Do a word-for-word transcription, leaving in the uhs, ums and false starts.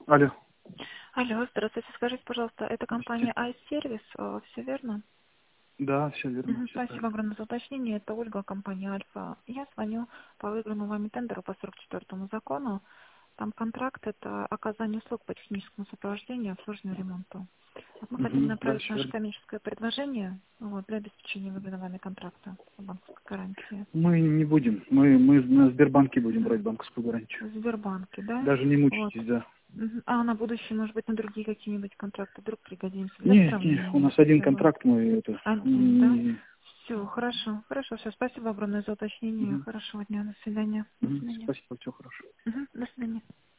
Алло. Алло, здравствуйте. Скажите, пожалуйста, это компания Здравствуйте. iService, все верно? Да, все верно, Мгм. все Спасибо правильно. огромное за уточнение. Это Ольга, компания Альфа. Я звоню по выигранному вами тендеру по сорок четвёртому закону. Там контракт — это оказание услуг по техническому сопровождению и обслуживанию ремонту. Вот мы хотим Угу, да, направить все наше верно. коммерческое предложение вот, для обеспечения выигранного вами контракта по банковской гарантии. Мы не будем. Мы, мы на Сбербанке будем Мгм. брать банковскую гарантию. В Сбербанке, да? Даже не Вот. мучитесь, да. Мгм. А на будущее, может быть, на другие какие-нибудь контракты вдруг пригодимся для Не, не, у сравнения нас один хотя бы. контракт, мы это... Один, да? Не... Все, хорошо. Хорошо, все. Спасибо огромное за уточнение. Мгм, Хорошего дня. До свидания. До мгм. свидания. Спасибо, все хорошо. Мгм. До свидания.